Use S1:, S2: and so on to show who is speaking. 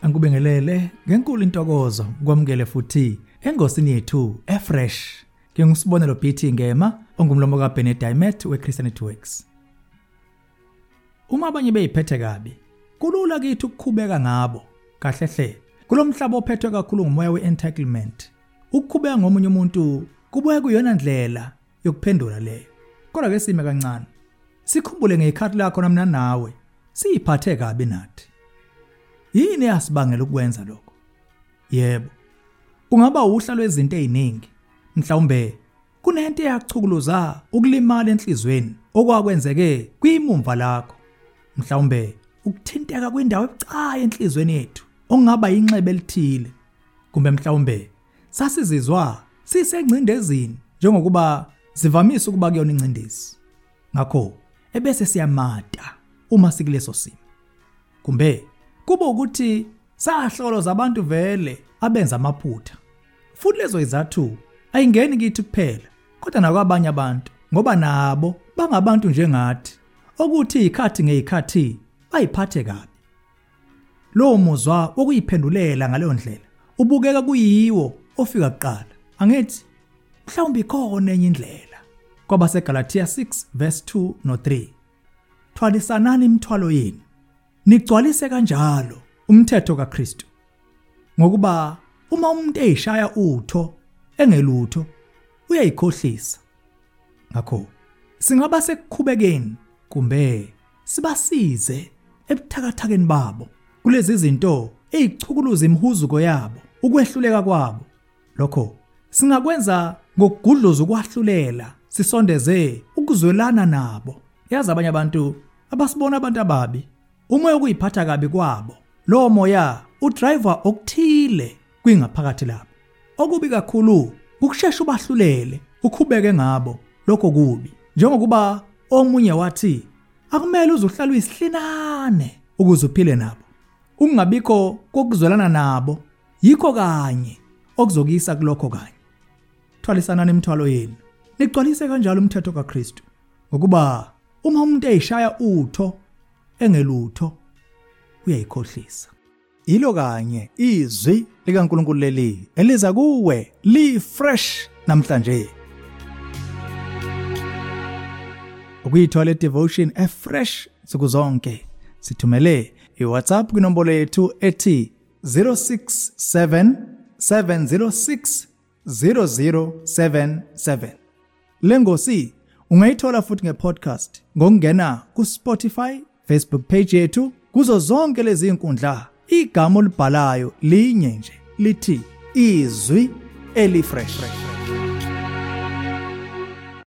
S1: Angikubingelele ngenkulu intokozo kwamukele futhi engosini yethu eFresh. Ngiyisibonelo BT Ngema ongumlomo kaBenedict weChristianity Works. Uma abanye beyiphethe kabi, kulula kithi ukukhubeka ngabo. Kahlehle, kulomhlaba ophethwe kakhulu ngomoya weentitlement. Ukukhubeka ngomunye umuntu kubuye kuyona ndlela yokuphendula leyo. Kodwa ke sime kancane. Sikhumbule ngekhathi lakho namna nawe, siyiphathe kabi nathi. Yini yasibangela ukwenza lokho? Yebo. Kungaba uhla lwezinto eziningi. Mhlawumbe kunento eyachukhuluza ukulimala enhlizweni okwakwenzeke kwimumva lakho. Mhlawumbe ukuthinteka kwindawo ebucayi enhlizweni yethu okungaba inxebe elithile. Kumbe mhlawumbe sasizizwa sisengcindezini njengokuba zivamisa ukuba kuyona incindezi. Ngakho ebese siyamata uma sikuleso simo. Kumbe kuba ukuthi sahlolo zabantu vele abenza amaphutha. Futhi lezo izathu ayingeni kithi kuphela, kodwa nakwabanye abantu ngoba nabo bangabantu njengathi, okuthi ikhathi ngezikhathi bayiphathe kabi. Lo muzwa okuyiphendulela ngaleyo ndlela ubukeka kuyiwo ofika kuqala. Angithi mhlawumbe ikhona enye indlela. KwabaseGalatia 6 verse 2 no 3. Thwalisanani imithwalo yenu, nigcwalise kanjalo umthetho kaKristu. Ngokuba uma umuntu eyishaya utho engelutho uyayikhohlisa. Ngakho singaba sekukhubekeni kumbe sibasize ebuthakathakeni babo kulezi zinto ezichukuluza imihuzuko yabo, ukwehluleka kwabo. Lokho singakwenza ngokugudluza ukwahlulela, sisondeze ukuzwelana nabo. Yazi abanye abantu abasibona abantu ababi, umoya ukuyiphatha kabi kwabo, lo moya udriver okuthile kwingaphakathi labo. Okubi kakhulu ukusheshsha ubahlulele, ukhubeke ngabo. Lokho kubi. Njengokuba omunye wathi akumele uzuhlala uyisihlinane ukuze uphile nabo. Ungabikho kokuzwelana nabo, yikho kanye okuzokisa kulokho kanye. Thwalisanani imithwalo yenu, nigcwalise kanjalo umthetho kaKristu. Ngokuba uma umuntu eyishaya utho engelutho uyayikhohlisa. Ilo kanye izwi likaNkulunkulu leli eliza kuwe li-fresh namhlanje. Ukuyithola devotion efresh nsuku zonke, sithumele iWhatsApp kwinombolo yethu ethi 0677060077. Lengosi ungayithola futhi ngepodcast ngokungena kuSpotify, Facebook page yethu, kuzo zonke lezi inkundla. Igama olibhalayo linye nje lithi izwi elifresh.